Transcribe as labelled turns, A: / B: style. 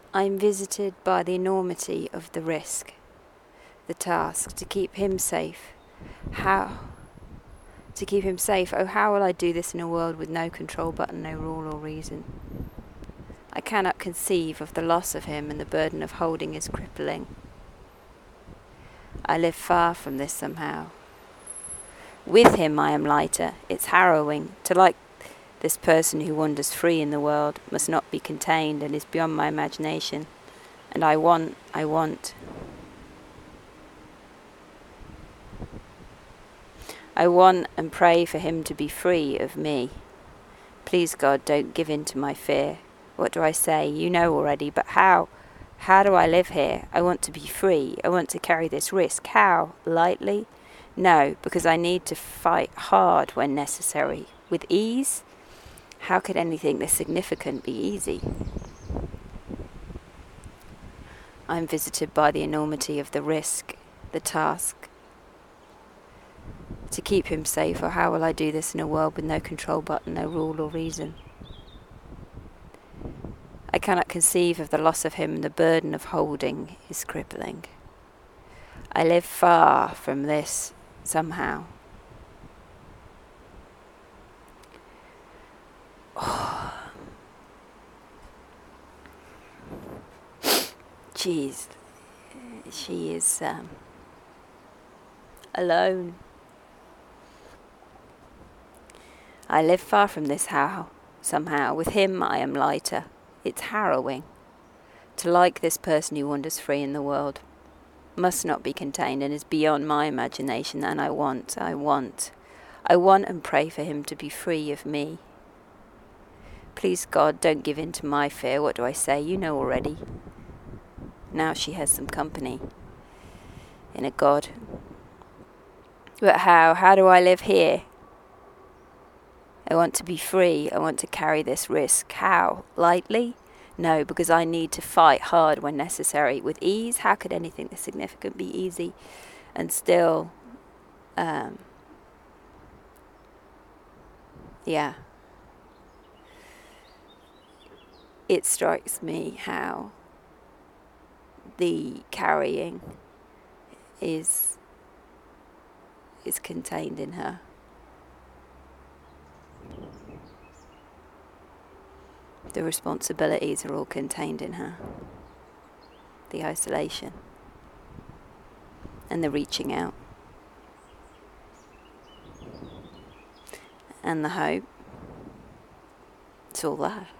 A: I'm visited by the enormity of the risk, the task, to keep him safe. How? To keep him safe. Oh, how will I do this in a world with no control button, no rule or reason? I cannot conceive of the loss of him, and the burden of holding is crippling. I live far from this somehow. With him I am lighter. It's harrowing. To like this person who wanders free in the world must not be contained and is beyond my imagination. And I want. I want and pray for him to be free of me. Please, God, don't give in to my fear. What do I say? You know already, but how? How do I live here? I want to be free. I want to carry this risk. How? Lightly? No, because I need to fight hard when necessary. With ease? How could anything this significant be easy? I'm visited by the enormity of the risk, the task. To keep him safe, or how will I do this in a world with no control button, no rule or reason? I cannot conceive of the loss of him, and the burden of holding is crippling. I live far from this somehow. Jeez, she is alone. I live far from this somehow. With him I am lighter. It's harrowing. To like this person who wanders free in the world must not be contained and is beyond my imagination, and I want and pray for him to be free of me. Please, God, don't give in to my fear. What do I say? You know already. Now she has some company in a God. But how? How do I live here? I want to be free. I want to carry this risk. How? Lightly? No, because I need to fight hard when necessary. With ease? How could anything this significant be easy? And still, yeah. It strikes me how the carrying is contained in her. The responsibilities are all contained in her. The isolation and the reaching out and the hope. It's all there.